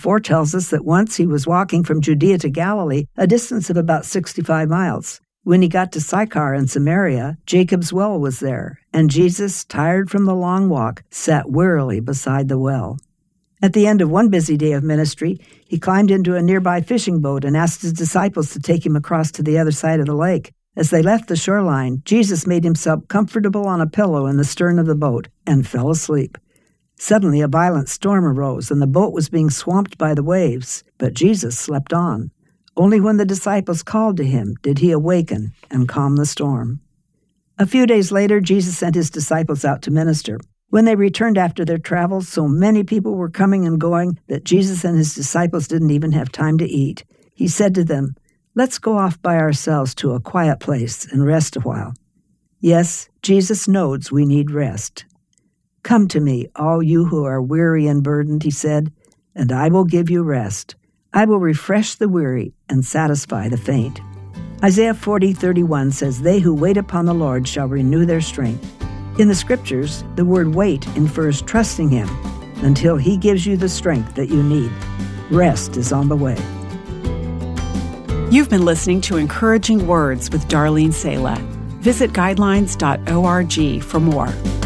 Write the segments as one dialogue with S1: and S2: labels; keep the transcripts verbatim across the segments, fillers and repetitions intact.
S1: four tells us that once he was walking from Judea to Galilee, a distance of about sixty-five miles. When he got to Sychar in Samaria, Jacob's well was there, and Jesus, tired from the long walk, sat wearily beside the well. At the end of one busy day of ministry, he climbed into a nearby fishing boat and asked his disciples to take him across to the other side of the lake. As they left the shoreline, Jesus made himself comfortable on a pillow in the stern of the boat and fell asleep. Suddenly a violent storm arose, and the boat was being swamped by the waves, but Jesus slept on. Only when the disciples called to him did he awaken and calm the storm. A few days later, Jesus sent his disciples out to minister. When they returned after their travels, so many people were coming and going that Jesus and his disciples didn't even have time to eat. He said to them, "Let's go off by ourselves to a quiet place and rest a while." Yes, Jesus knows we need rest. "Come to me, all you who are weary and burdened," he said, "and I will give you rest. I will refresh the weary and satisfy the faint." Isaiah forty thirty-one says, "They who wait upon the Lord shall renew their strength." In the Scriptures, the word wait infers trusting him until he gives you the strength that you need. Rest is on the way.
S2: You've been listening to Encouraging Words with Darlene Sala. Visit guidelines dot org for more.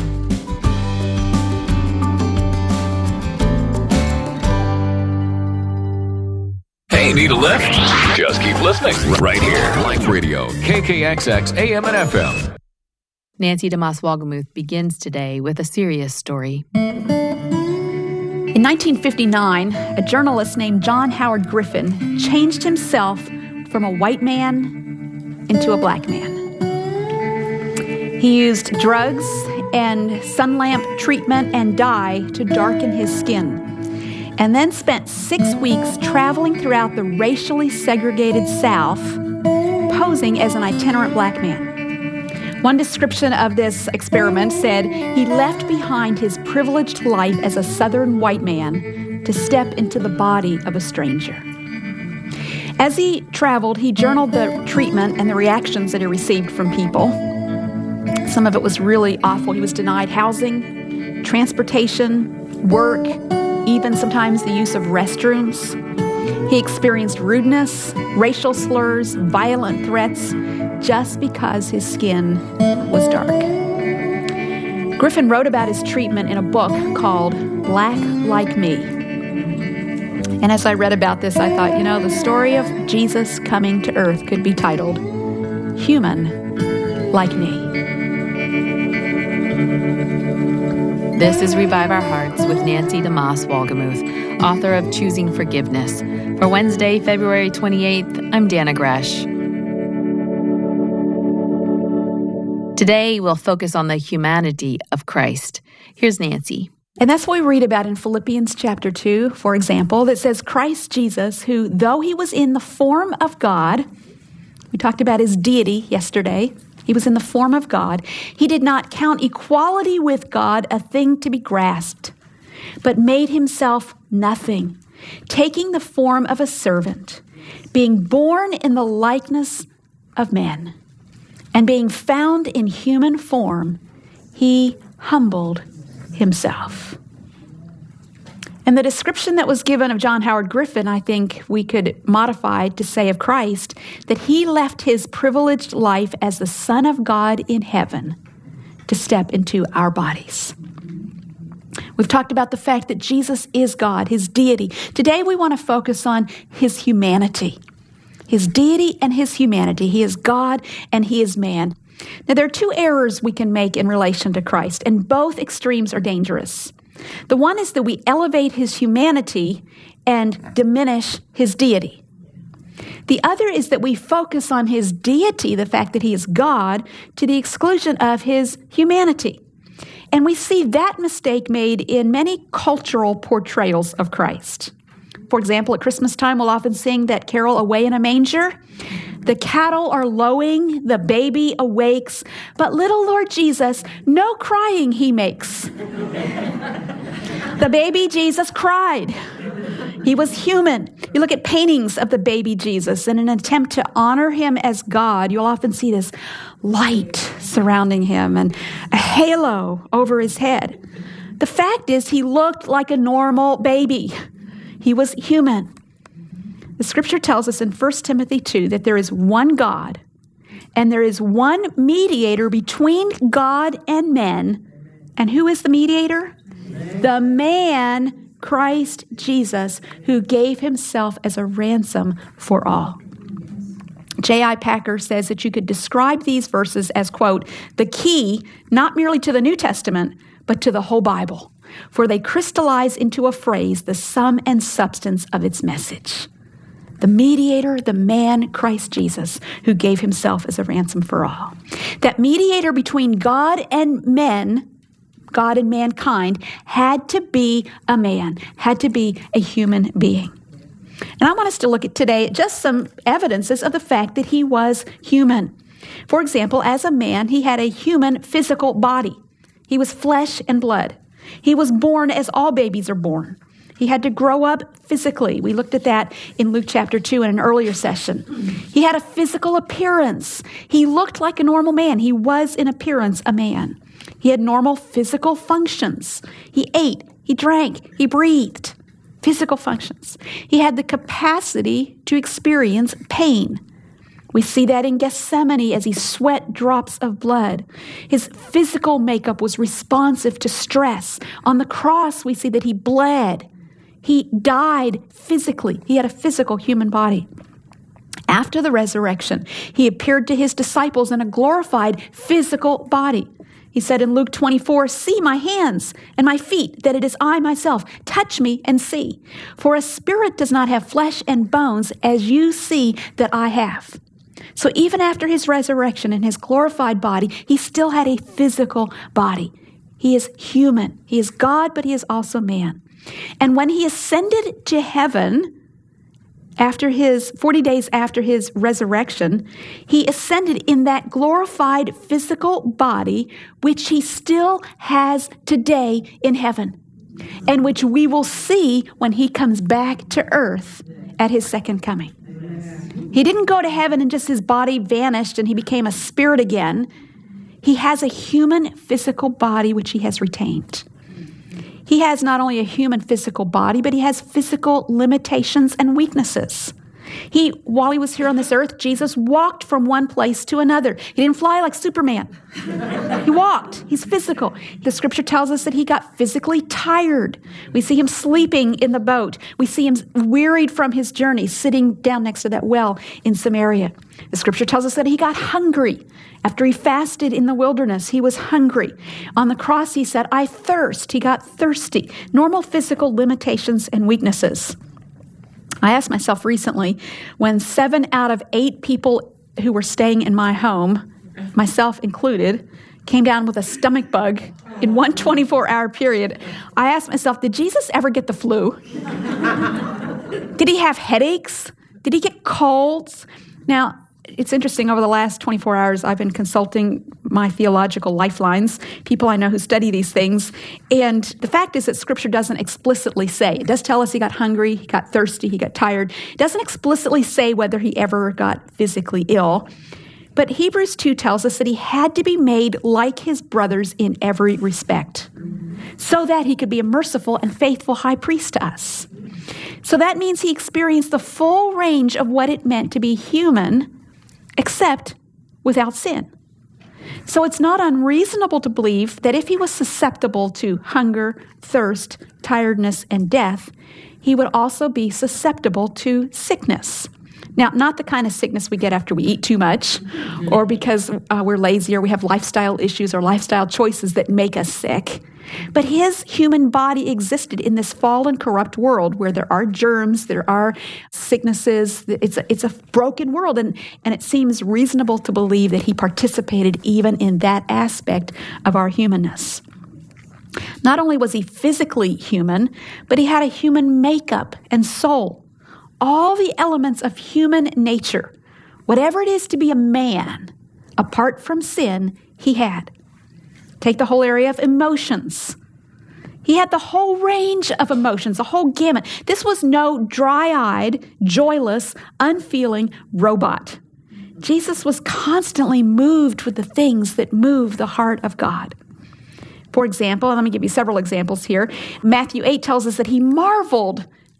S3: Hey, need a lift? Just keep listening. Right here. Life Radio, K K X X, A M and F M.
S4: Nancy DeMoss Wolgemuth begins today with a serious story.
S5: In nineteen fifty-nine, a journalist named John Howard Griffin changed himself from a white man into a black man. He used drugs and sun lamp treatment and dye to darken his skin, and then spent six weeks traveling throughout the racially segregated South, posing as an itinerant black man. One description of this experiment said he left behind his privileged life as a Southern white man to step into the body of a stranger. As he traveled, he journaled the treatment and the reactions that he received from people. Some of it was really awful. He was denied housing, transportation, work, even sometimes the use of restrooms. He experienced rudeness, racial slurs, violent threats, just because his skin was dark. Griffin wrote about his treatment in a book called Black Like Me. And as I read about this, I thought, you know, the story of Jesus coming to earth could be titled Human Like Me.
S4: This is Revive Our Hearts with Nancy DeMoss Wolgemuth, author of Choosing Forgiveness. For Wednesday, February twenty-eighth, I'm Dana Gresh. Today, we'll focus on the humanity of Christ. Here's Nancy.
S5: And that's what we read about in Philippians chapter two, for example, that says, Christ Jesus, who, though he was in the form of God, we talked about his deity yesterday, he was in the form of God, he did not count equality with God a thing to be grasped, but made himself nothing, taking the form of a servant, being born in the likeness of men. And being found in human form, he humbled himself. And the description that was given of John Howard Griffin, I think we could modify to say of Christ that he left his privileged life as the Son of God in heaven to step into our bodies. We've talked about the fact that Jesus is God, his deity. Today we want to focus on his humanity. His deity and his humanity. He is God and he is man. Now, there are two errors we can make in relation to Christ, and both extremes are dangerous. The one is that we elevate his humanity and diminish his deity. The other is that we focus on his deity, the fact that he is God, to the exclusion of his humanity. And we see that mistake made in many cultural portrayals of Christ. For example, at Christmas time, we'll often sing that carol, Away in a Manger. The cattle are lowing, the baby awakes, but little Lord Jesus, no crying he makes. The baby Jesus cried. He was human. You look at paintings of the baby Jesus in an attempt to honor him as God, you'll often see this light surrounding him and a halo over his head. The fact is, he looked like a normal baby. He was human. The scripture tells us in First Timothy two that there is one God and there is one mediator between God and men. And who is the mediator? The man, Christ Jesus, who gave himself as a ransom for all. J I Packer says that you could describe these verses as, quote, the key not merely to the New Testament, but to the whole Bible, for they crystallize into a phrase the sum and substance of its message. The mediator, the man, Christ Jesus, who gave himself as a ransom for all. That mediator between God and men, God and mankind, had to be a man, had to be a human being. And I want us to look at today just some evidences of the fact that he was human. For example, as a man, he had a human physical body. He was flesh and blood. He was born as all babies are born. He had to grow up physically. We looked at that in Luke chapter two in an earlier session. He had a physical appearance. He looked like a normal man. He was in appearance a man. He had normal physical functions. He ate, he drank, he breathed. Physical functions. He had the capacity to experience pain. We see that in Gethsemane as he sweat drops of blood. His physical makeup was responsive to stress. On the cross, we see that he bled. He died physically. He had a physical human body. After the resurrection, he appeared to his disciples in a glorified physical body. He said in Luke twenty-four, see my hands and my feet, that it is I myself. Touch me and see. For a spirit does not have flesh and bones as you see that I have. So even after his resurrection and his glorified body, he still had a physical body. He is human. He is God, but he is also man. And when he ascended to heaven, after his forty days after his resurrection, he ascended in that glorified physical body, which he still has today in heaven, and which we will see when he comes back to earth at his second coming. He didn't go to heaven and just his body vanished and he became a spirit again. He has a human physical body which he has retained. He has not only a human physical body, but he has physical limitations and weaknesses. He, while he was here on this earth, Jesus walked from one place to another. He didn't fly like Superman. He walked. He's physical. The scripture tells us that he got physically tired. We see him sleeping in the boat. We see him wearied from his journey, sitting down next to that well in Samaria. The scripture tells us that he got hungry. After he fasted in the wilderness, he was hungry. On the cross, he said, I thirst. He got thirsty. Normal physical limitations and weaknesses. I asked myself recently, when seven out of eight people who were staying in my home, myself included, came down with a stomach bug in one twenty-four hour period, I asked myself, did Jesus ever get the flu? Did he have headaches? Did he get colds? Now, it's interesting, over the last twenty-four hours, I've been consulting my theological lifelines, people I know who study these things, and the fact is that Scripture doesn't explicitly say. It does tell us he got hungry, he got thirsty, he got tired. It doesn't explicitly say whether he ever got physically ill, but Hebrews two tells us that he had to be made like his brothers in every respect, so that he could be a merciful and faithful high priest to us. So that means he experienced the full range of what it meant to be human, except without sin. So it's not unreasonable to believe that if he was susceptible to hunger, thirst, tiredness, and death, he would also be susceptible to sickness. Now, not the kind of sickness we get after we eat too much, or because uh, we're lazy, or we have lifestyle issues or lifestyle choices that make us sick. But his human body existed in this fallen, corrupt world where there are germs, there are sicknesses. It's a, it's a broken world, and, and it seems reasonable to believe that he participated even in that aspect of our humanness. Not only was he physically human, but he had a human makeup and soul. All the elements of human nature, whatever it is to be a man, apart from sin, he had. Take the whole area of emotions. He had the whole range of emotions, the whole gamut. This was no dry-eyed, joyless, unfeeling robot. Jesus was constantly moved with the things that move the heart of God. For example, let me give you several examples here. Matthew eight tells us that he marveled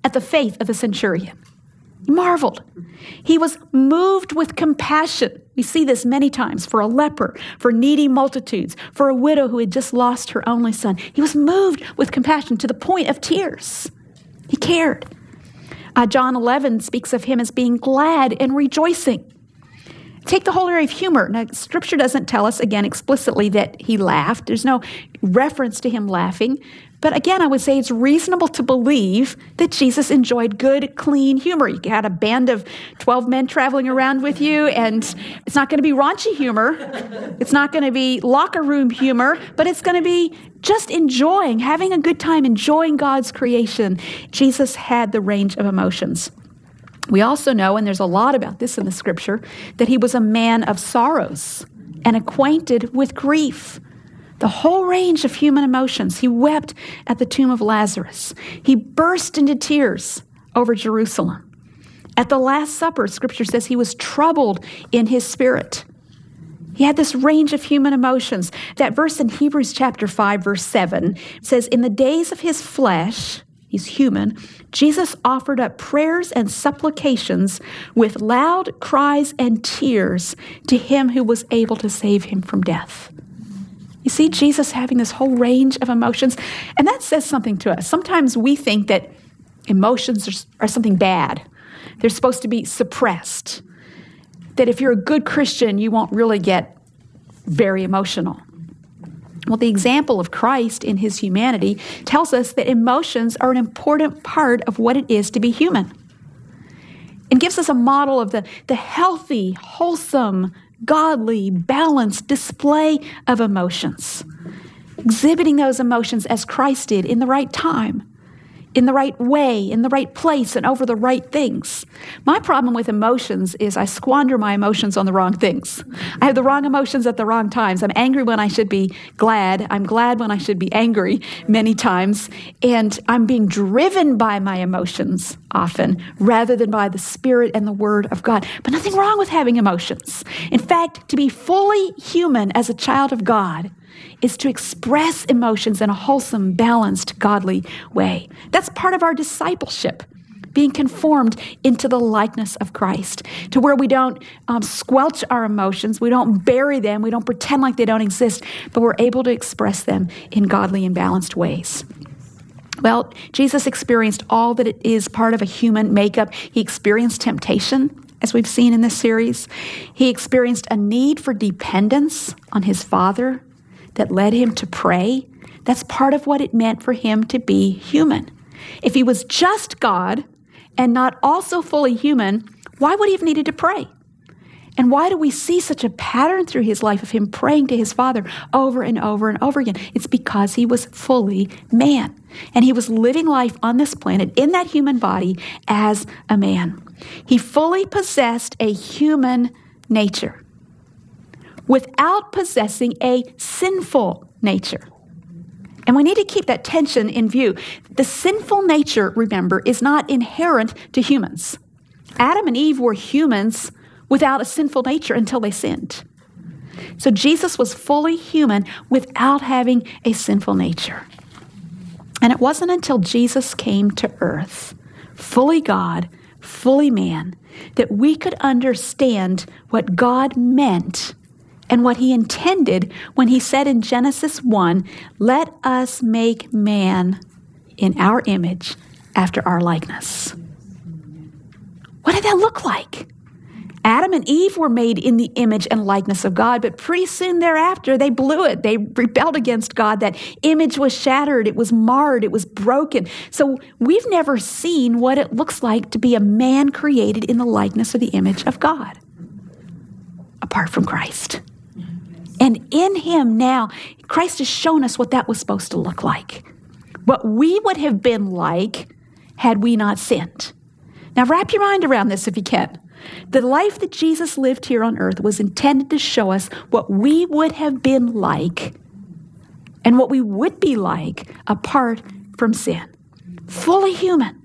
S5: at the faith of the centurion. He marveled. He was moved with compassion. We see this many times for a leper, for needy multitudes, for a widow who had just lost her only son. He was moved with compassion to the point of tears. He cared. Uh, John eleven speaks of him as being glad and rejoicing. Take the whole area of humor. Now, Scripture doesn't tell us, again, explicitly that he laughed. There's no reference to him laughing. But again, I would say it's reasonable to believe that Jesus enjoyed good, clean humor. You had a band of twelve men traveling around with you, and it's not going to be raunchy humor. It's not going to be locker room humor, but it's going to be just enjoying, having a good time, enjoying God's creation. Jesus had the range of emotions. We also know, and there's a lot about this in the Scripture, that he was a man of sorrows and acquainted with grief. The whole range of human emotions. He wept at the tomb of Lazarus. He burst into tears over Jerusalem. At the Last Supper, Scripture says he was troubled in his spirit. He had this range of human emotions. That verse in Hebrews chapter five, verse seven says, in the days of his flesh, he's human, Jesus offered up prayers and supplications with loud cries and tears to him who was able to save him from death. You see Jesus having this whole range of emotions, and that says something to us. Sometimes we think that emotions are, are something bad. They're supposed to be suppressed. That if you're a good Christian, you won't really get very emotional. Well, the example of Christ in his humanity tells us that emotions are an important part of what it is to be human. It gives us a model of the, the healthy, wholesome, godly, balanced display of emotions, exhibiting those emotions as Christ did in the right time, in the right way, in the right place, and over the right things. My problem with emotions is I squander my emotions on the wrong things. I have the wrong emotions at the wrong times. I'm angry when I should be glad. I'm glad when I should be angry many times. And I'm being driven by my emotions often rather than by the Spirit and the Word of God. But nothing wrong with having emotions. In fact, to be fully human as a child of God is to express emotions in a wholesome, balanced, godly way. That's part of our discipleship, being conformed into the likeness of Christ, to where we don't um, squelch our emotions, we don't bury them, we don't pretend like they don't exist, but we're able to express them in godly and balanced ways. Well, Jesus experienced all that it is part of a human makeup. He experienced temptation, as we've seen in this series. He experienced a need for dependence on his Father that led him to pray. That's part of what it meant for him to be human. If he was just God and not also fully human, why would he have needed to pray? And why do we see such a pattern through his life of him praying to his Father over and over and over again? It's because he was fully man. And he was living life on this planet in that human body as a man. He fully possessed a human nature without possessing a sinful nature. And we need to keep that tension in view. The sinful nature, remember, is not inherent to humans. Adam and Eve were humans without a sinful nature until they sinned. So Jesus was fully human without having a sinful nature. And it wasn't until Jesus came to earth, fully God, fully man, that we could understand what God meant and what he intended when he said in Genesis one, let us make man in our image after our likeness. What did that look like? Adam and Eve were made in the image and likeness of God, but pretty soon thereafter, they blew it. They rebelled against God. That image was shattered. It was marred. It was broken. So we've never seen what it looks like to be a man created in the likeness or the image of God, apart from Christ. And in him now, Christ has shown us what that was supposed to look like. What we would have been like had we not sinned. Now wrap your mind around this if you can. The life that Jesus lived here on earth was intended to show us what we would have been like and what we would be like apart from sin. Fully human.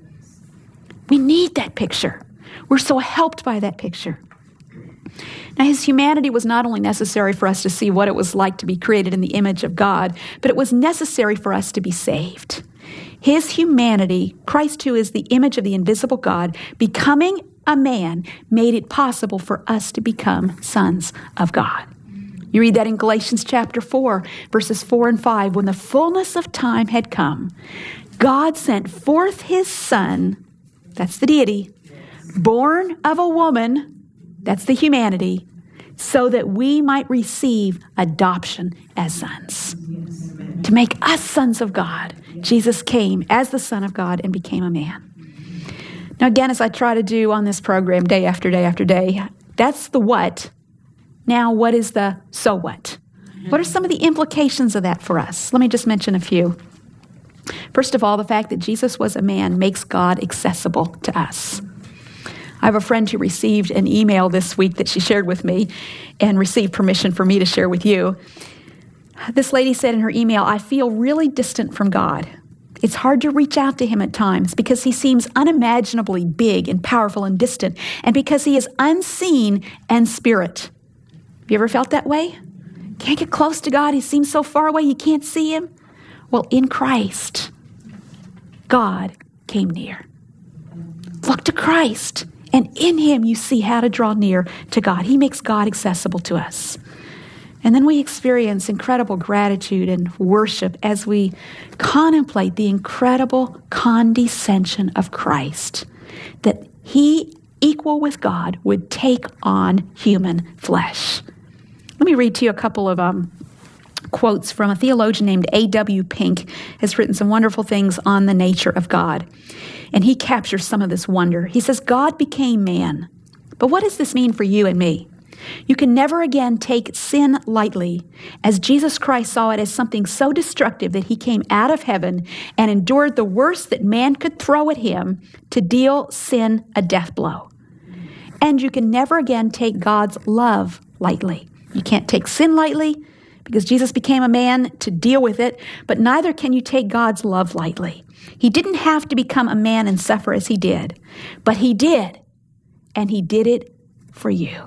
S5: We need that picture. We're so helped by that picture. Now, his humanity was not only necessary for us to see what it was like to be created in the image of God, but it was necessary for us to be saved. His humanity, Christ who is the image of the invisible God, becoming a man, made it possible for us to become sons of God. You read that in Galatians chapter four, verses four and five. When the fullness of time had come, God sent forth his Son, that's the deity, born of a woman, that's the humanity, so that we might receive adoption as sons. To make us sons of God, Jesus came as the Son of God and became a man. Now again, as I try to do on this program day after day after day, that's the what. Now, what is the so what? What are some of the implications of that for us? Let me just mention a few. First of all, the fact that Jesus was a man makes God accessible to us. I have a friend who received an email this week that she shared with me and received permission for me to share with you. This lady said in her email, I feel really distant from God. It's hard to reach out to him at times because he seems unimaginably big and powerful and distant, and because he is unseen and spirit. Have you ever felt that way? Can't get close to God. He seems so far away you can't see him. Well, in Christ, God came near. Look to Christ, and in him you see how to draw near to God. He makes God accessible to us. And then we experience incredible gratitude and worship as we contemplate the incredible condescension of Christ, that he, equal with God, would take on human flesh. Let me read to you a couple of um, quotes from a theologian named A W Pink, has written some wonderful things on the nature of God. And he captures some of this wonder. He says, God became man. But what does this mean for you and me? You can never again take sin lightly, as Jesus Christ saw it as something so destructive that he came out of heaven and endured the worst that man could throw at him to deal sin a death blow. And you can never again take God's love lightly. You can't take sin lightly because Jesus became a man to deal with it, but neither can you take God's love lightly. He didn't have to become a man and suffer as he did, but he did, and he did it for you.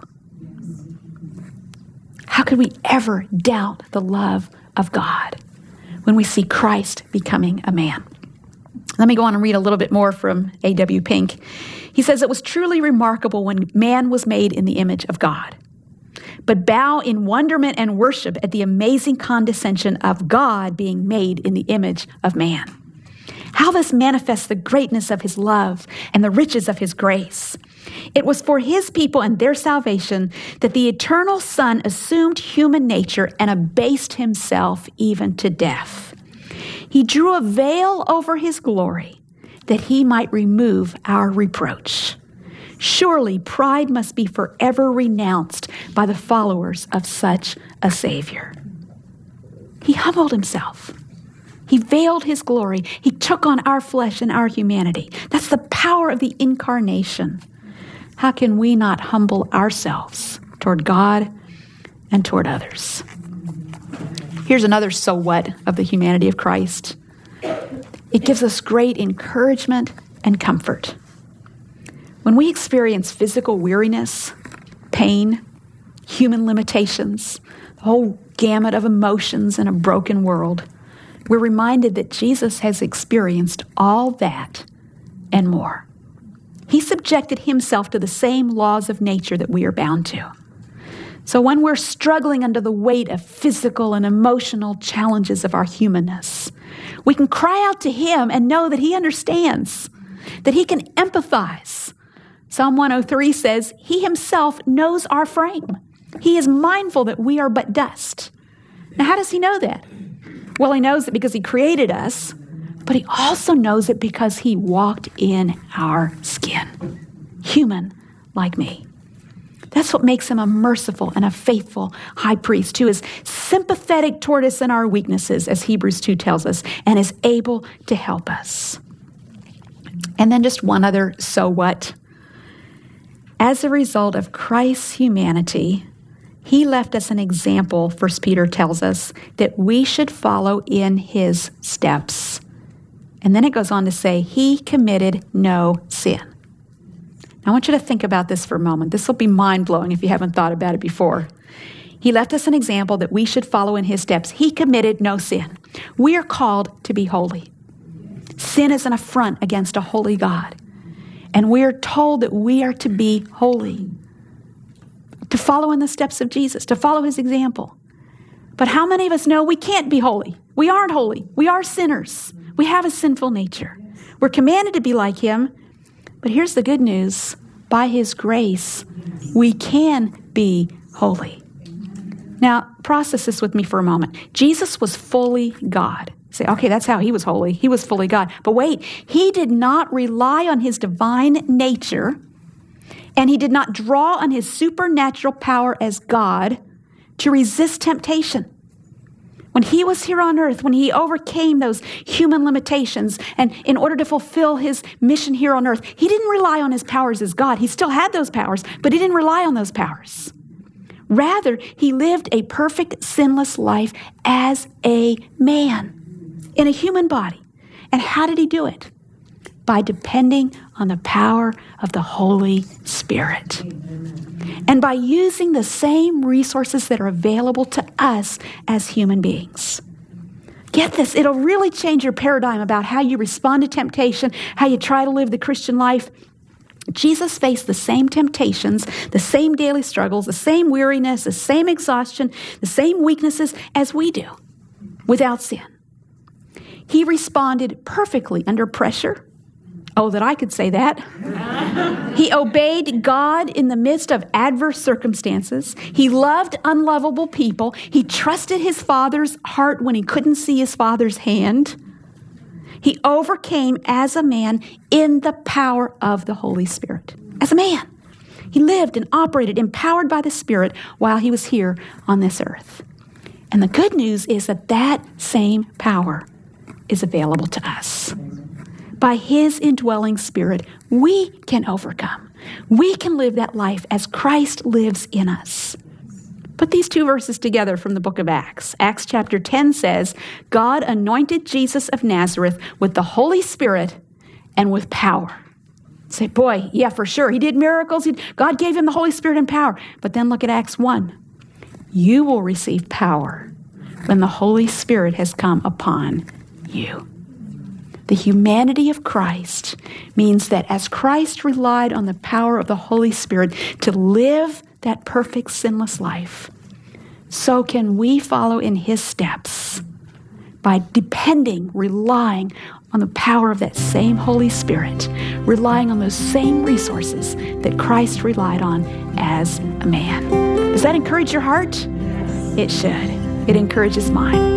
S5: How could we ever doubt the love of God when we see Christ becoming a man? Let me go on and read a little bit more from A W Pink. He says, it was truly remarkable when man was made in the image of God. But bow in wonderment and worship at the amazing condescension of God being made in the image of man. How this manifests the greatness of his love and the riches of his grace. It was for his people and their salvation that the eternal Son assumed human nature and abased himself even to death. He drew a veil over his glory that he might remove our reproach. Surely pride must be forever renounced by the followers of such a Savior. He humbled himself. He veiled his glory. He took on our flesh and our humanity. That's the power of the incarnation. How can we not humble ourselves toward God and toward others? Here's another so what of the humanity of Christ. It gives us great encouragement and comfort. When we experience physical weariness, pain, human limitations, the whole gamut of emotions in a broken world, we're reminded that Jesus has experienced all that and more. He subjected himself to the same laws of nature that we are bound to. So when we're struggling under the weight of physical and emotional challenges of our humanness, we can cry out to him and know that he understands, that he can empathize. Psalm one oh three says, he himself knows our frame. He is mindful that we are but dust. Now, how does he know that? Well, he knows it because he created us, but he also knows it because he walked in our skin, human like me. That's what makes him a merciful and a faithful high priest who is sympathetic toward us in our weaknesses, as Hebrews two tells us, and is able to help us. And then just one other so what. As a result of Christ's humanity, he left us an example, First Peter tells us, that we should follow in his steps. And then it goes on to say, he committed no sin. Now, I want you to think about this for a moment. This will be mind-blowing if you haven't thought about it before. He left us an example that we should follow in his steps. He committed no sin. We are called to be holy. Sin is an affront against a holy God. And we are told that we are to be holy, to follow in the steps of Jesus, to follow his example. But how many of us know we can't be holy? We aren't holy. We are sinners. We have a sinful nature. We're commanded to be like him. But here's the good news. By his grace, we can be holy. Now, process this with me for a moment. Jesus was fully God. Say, okay, that's how he was holy. He was fully God. But wait, he did not rely on his divine nature, and he did not draw on his supernatural power as God to resist temptation. When he was here on earth, when he overcame those human limitations, and in order to fulfill his mission here on earth, he didn't rely on his powers as God. He still had those powers, but he didn't rely on those powers. Rather, he lived a perfect, sinless life as a man in a human body. And how did he do it? By depending on the power of the Holy Spirit. And by using the same resources that are available to us as human beings. Get this, it'll really change your paradigm about how you respond to temptation, how you try to live the Christian life. Jesus faced the same temptations, the same daily struggles, the same weariness, the same exhaustion, the same weaknesses as we do, without sin. He responded perfectly under pressure. Oh, that I could say that. He obeyed God in the midst of adverse circumstances. He loved unlovable people. He trusted his Father's heart when he couldn't see his Father's hand. He overcame as a man in the power of the Holy Spirit. As a man. He lived and operated empowered by the Spirit while he was here on this earth. And the good news is that that same power is available to us. By his indwelling Spirit, we can overcome. We can live that life as Christ lives in us. Put these two verses together from the book of Acts. Acts chapter ten says, God anointed Jesus of Nazareth with the Holy Spirit and with power. Say, boy, yeah, for sure. He did miracles. He, God gave him the Holy Spirit and power. But then look at Acts one. You will receive power when the Holy Spirit has come upon you. The humanity of Christ means that as Christ relied on the power of the Holy Spirit to live that perfect sinless life, so can we follow in his steps by depending, relying on the power of that same Holy Spirit, relying on those same resources that Christ relied on as a man. Does that encourage your heart? It should. It encourages mine.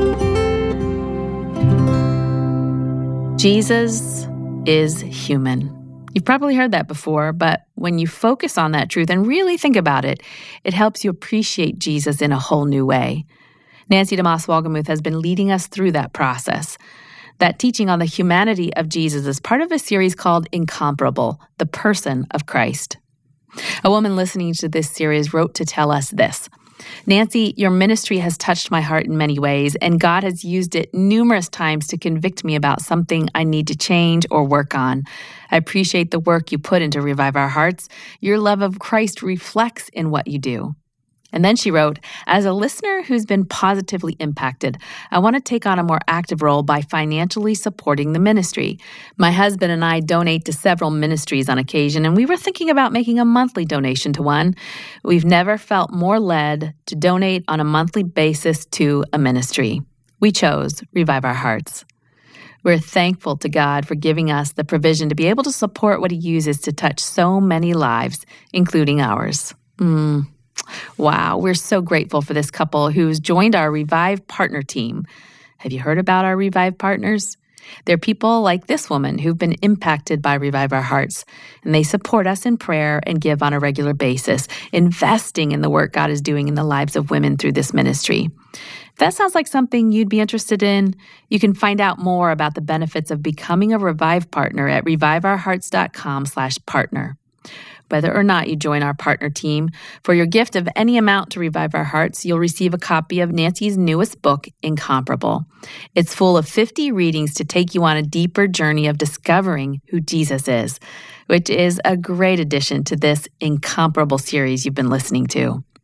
S4: Jesus is human. You've probably heard that before, but when you focus on that truth and really think about it, it helps you appreciate Jesus in a whole new way. Nancy DeMoss Wolgemuth has been leading us through that process. That teaching on the humanity of Jesus is part of a series called Incomparable, the Person of Christ. A woman listening to this series wrote to tell us this. Nancy, your ministry has touched my heart in many ways, and God has used it numerous times to convict me about something I need to change or work on. I appreciate the work you put into Revive Our Hearts. Your love of Christ reflects in what you do. And then she wrote, as a listener who's been positively impacted, I want to take on a more active role by financially supporting the ministry. My husband and I donate to several ministries on occasion, and we were thinking about making a monthly donation to one. We've never felt more led to donate on a monthly basis to a ministry. We chose Revive Our Hearts. We're thankful to God for giving us the provision to be able to support what he uses to touch so many lives, including ours. Mm. Wow, we're so grateful for this couple who's joined our Revive Partner team. Have you heard about our Revive Partners? They're people like this woman who've been impacted by Revive Our Hearts, and they support us in prayer and give on a regular basis, investing in the work God is doing in the lives of women through this ministry. If that sounds like something you'd be interested in, you can find out more about the benefits of becoming a Revive Partner at reviveourhearts.com slash partner. Whether or not you join our partner team, for your gift of any amount to Revive Our Hearts, you'll receive a copy of Nancy's newest book, Incomparable. It's full of fifty readings to take you on a deeper journey of discovering who Jesus is, which is a great addition to this Incomparable series you've been listening to.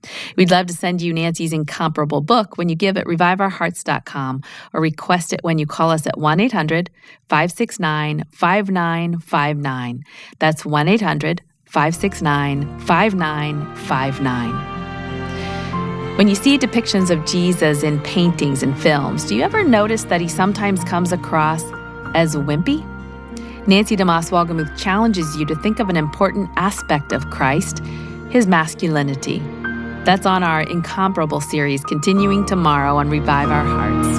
S4: We'd love to send you Nancy's incomparable book when you give at revive our hearts dot com or request it when you call us at one eight hundred five six nine five nine five nine. That's one eight hundred five six nine five nine five nine. When you see depictions of Jesus in paintings and films, do you ever notice that he sometimes comes across as wimpy? Nancy DeMoss Wolgemuth challenges you to think of an important aspect of Christ, his masculinity. That's on our Incomparable series, continuing tomorrow on Revive Our Hearts.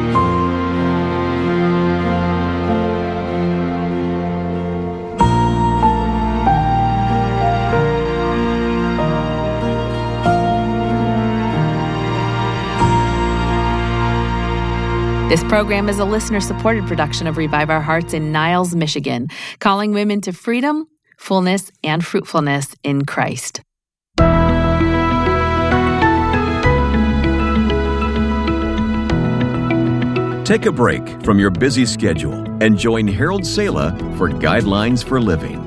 S4: This program is a listener-supported production of Revive Our Hearts in Niles, Michigan, calling women to freedom, fullness, and fruitfulness in Christ.
S6: Take a break from your busy schedule and join Harold Sala for Guidelines for Living.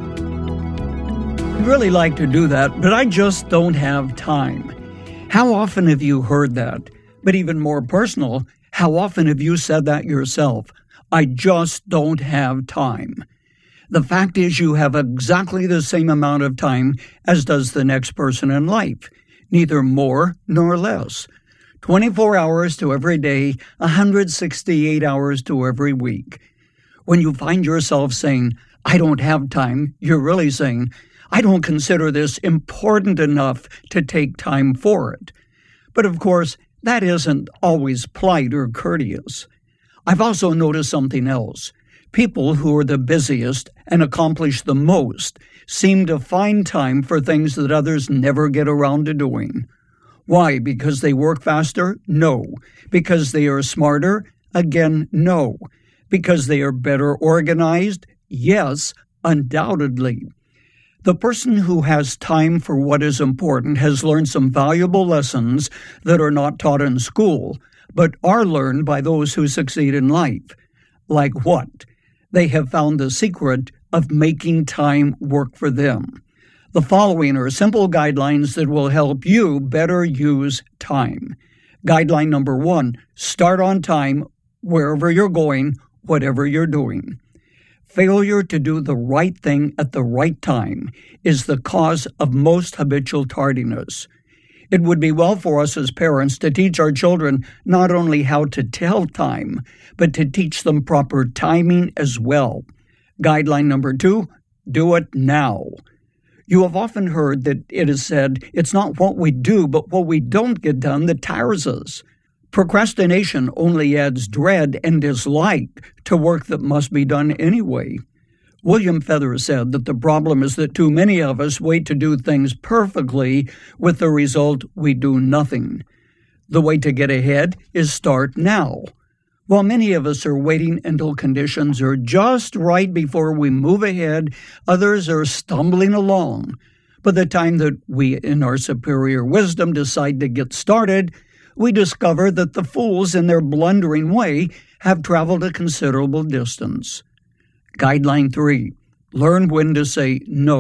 S7: I'd really like to do that, but I just don't have time. How often have you heard that? But even more personal, how often have you said that yourself? I just don't have time. The fact is you have exactly the same amount of time as does the next person in life, neither more nor less. twenty-four hours to every day, one hundred sixty-eight hours to every week. When you find yourself saying, I don't have time, you're really saying, I don't consider this important enough to take time for it. But of course, that isn't always polite or courteous. I've also noticed something else. People who are the busiest and accomplish the most seem to find time for things that others never get around to doing. Why? Because they work faster? No. Because they are smarter? Again, no. Because they are better organized? Yes, undoubtedly. The person who has time for what is important has learned some valuable lessons that are not taught in school, but are learned by those who succeed in life. Like what? They have found the secret of making time work for them. The following are simple guidelines that will help you better use time. Guideline number one, start on time wherever you're going, whatever you're doing. Failure to do the right thing at the right time is the cause of most habitual tardiness. It would be well for us as parents to teach our children not only how to tell time, but to teach them proper timing as well. Guideline number two, do it now. You have often heard that it is said, it's not what we do, but what we don't get done that tires us. Procrastination only adds dread and dislike to work that must be done anyway. William Feather said that the problem is that too many of us wait to do things perfectly, with the result we do nothing. The way to get ahead is start now. While many of us are waiting until conditions are just right before we move ahead, others are stumbling along. By the time that we, in our superior wisdom, decide to get started, we discover that the fools, in their blundering way, have traveled a considerable distance. Guideline three, learn when to say no.